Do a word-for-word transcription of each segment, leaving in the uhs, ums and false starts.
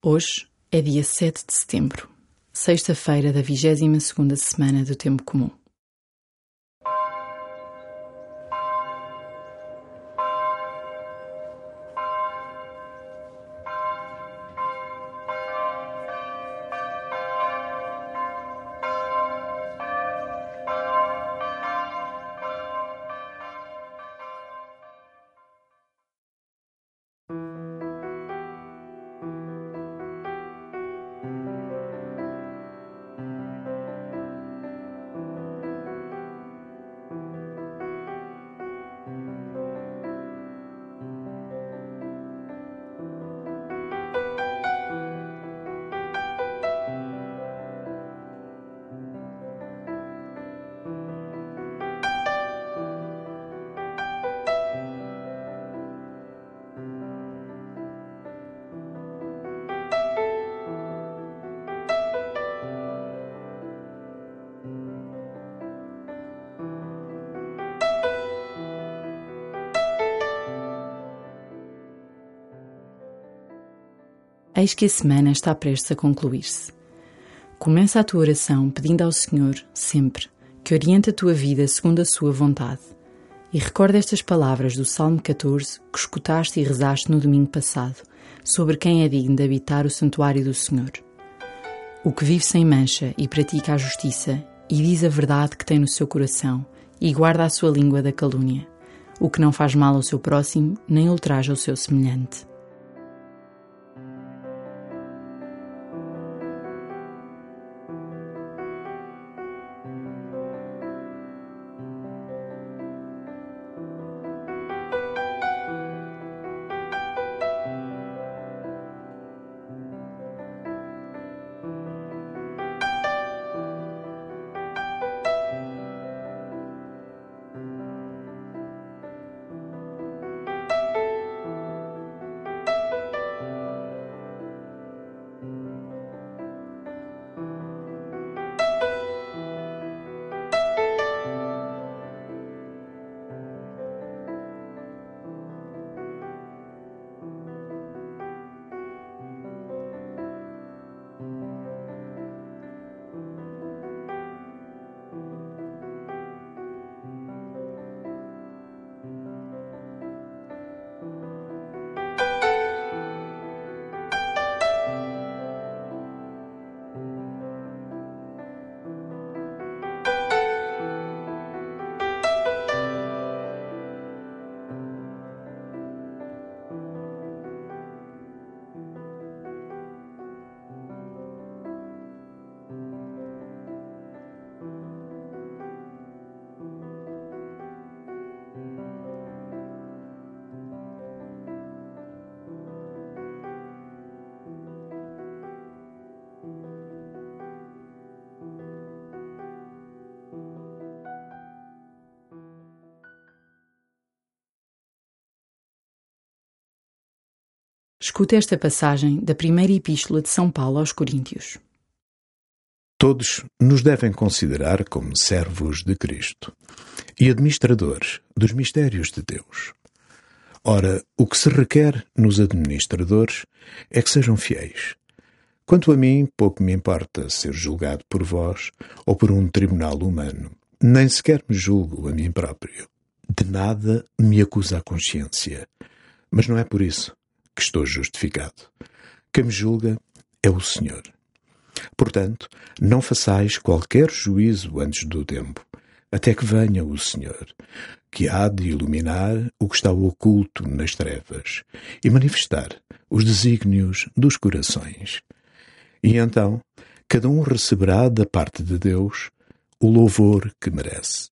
Hoje é dia sete de setembro, sexta-feira da vigésima segunda semana do Tempo Comum. Eis que a semana está prestes a concluir-se. Começa a tua oração pedindo ao Senhor, sempre, que oriente a tua vida segundo a sua vontade. E recorda estas palavras do Salmo catorze que escutaste e rezaste no domingo passado, sobre quem é digno de habitar o santuário do Senhor. O que vive sem mancha e pratica a justiça, e diz a verdade que tem no seu coração, e guarda a sua língua da calúnia. O que não faz mal ao seu próximo, nem ultraja o seu semelhante. Escuta esta passagem da primeira epístola de São Paulo aos Coríntios. Todos nos devem considerar como servos de Cristo e administradores dos mistérios de Deus. Ora, o que se requer nos administradores é que sejam fiéis. Quanto a mim, pouco me importa ser julgado por vós ou por um tribunal humano. Nem sequer me julgo a mim próprio. De nada me acusa a consciência, mas não é por isso que estou justificado. Quem me julga é o Senhor. Portanto, não façais qualquer juízo antes do tempo, até que venha o Senhor, que há de iluminar o que está oculto nas trevas e manifestar os desígnios dos corações. E então, cada um receberá da parte de Deus o louvor que merece.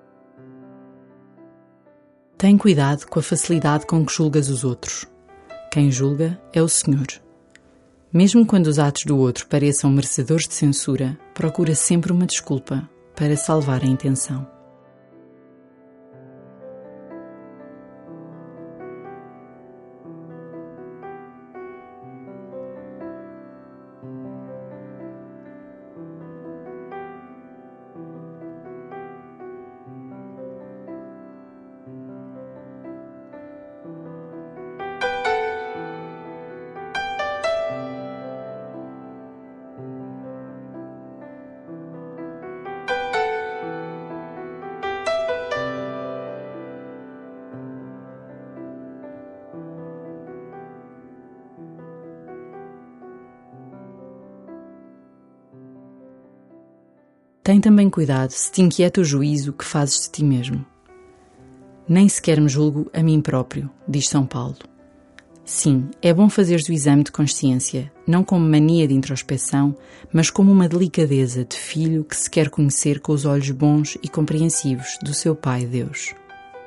Tem cuidado com a facilidade com que julgas os outros. Quem julga é o Senhor. Mesmo quando os atos do outro pareçam merecedores de censura, procura sempre uma desculpa para salvar a intenção. Tem também cuidado se te inquieta o juízo que fazes de ti mesmo. Nem sequer me julgo a mim próprio, diz São Paulo. Sim, é bom fazeres o exame de consciência, não como mania de introspeção, mas como uma delicadeza de filho que se quer conhecer com os olhos bons e compreensivos do seu Pai Deus.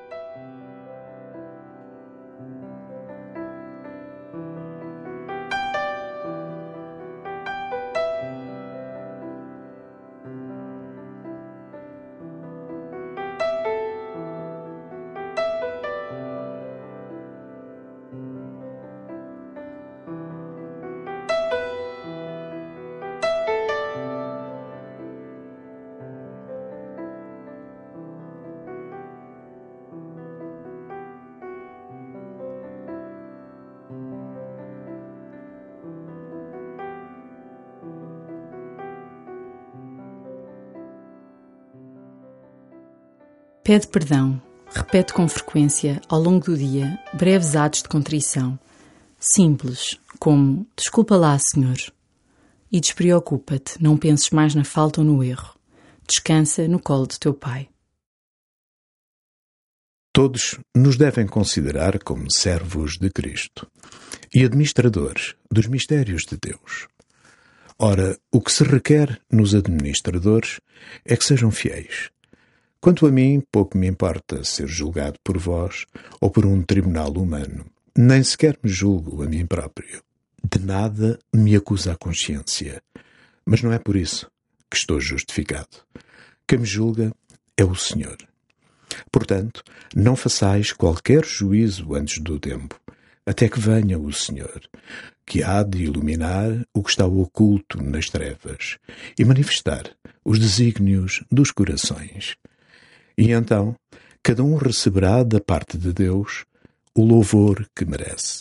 Pede perdão, repete com frequência, ao longo do dia, breves atos de contrição, simples, como desculpa lá, Senhor. E despreocupa-te, não penses mais na falta ou no erro. Descansa no colo de teu Pai. Todos nos devem considerar como servos de Cristo e administradores dos mistérios de Deus. Ora, o que se requer nos administradores é que sejam fiéis. Quanto a mim, pouco me importa ser julgado por vós ou por um tribunal humano. Nem sequer me julgo a mim próprio. De nada me acusa a consciência. Mas não é por isso que estou justificado. Quem me julga é o Senhor. Portanto, não façais qualquer juízo antes do tempo, até que venha o Senhor, que há de iluminar o que está oculto nas trevas e manifestar os desígnios dos corações. E então, cada um receberá da parte de Deus o louvor que merece.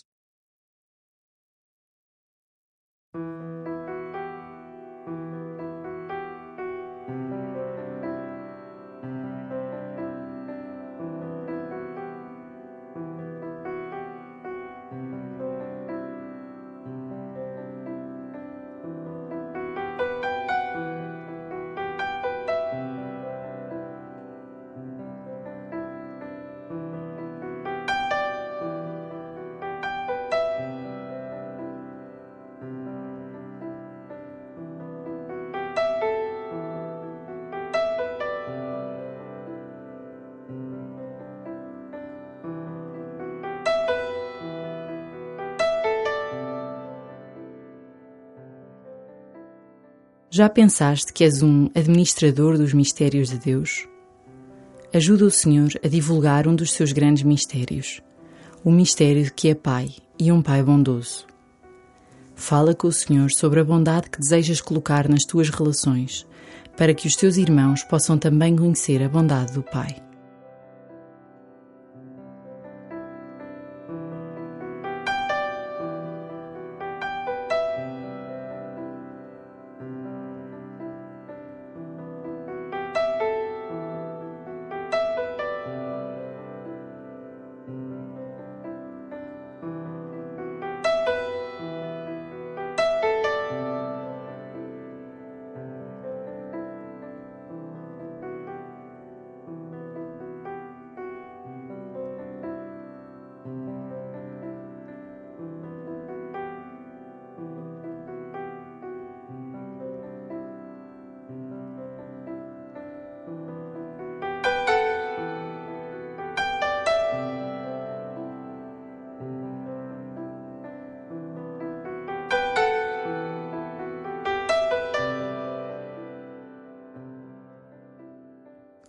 Já pensaste que és um administrador dos mistérios de Deus? Ajuda o Senhor a divulgar um dos seus grandes mistérios, o mistério de que é Pai e um Pai bondoso. Fala com o Senhor sobre a bondade que desejas colocar nas tuas relações, para que os teus irmãos possam também conhecer a bondade do Pai.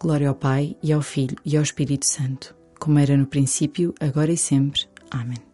Glória ao Pai, e ao Filho, e ao Espírito Santo, como era no princípio, agora e sempre. Amém.